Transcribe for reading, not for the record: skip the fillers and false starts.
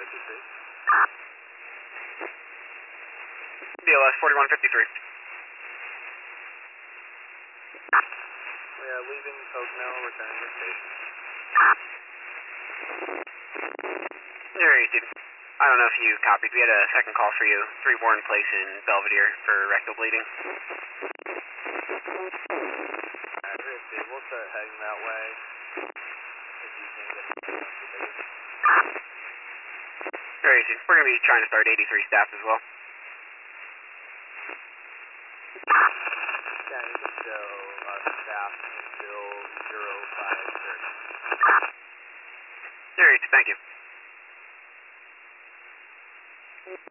BLS 4153. We are leaving Pocono, returning to station. There you Steve. I don't know if you copied. We had a second call for you. 3 Warren Place in Belvedere for rectal bleeding. Roger, Steve. We'll start heading that way. If you can get it. There you Steve. We're going to be trying to start 83 staff as well. Yeah, you can show our staff until 0530. There you Steve. Thank you.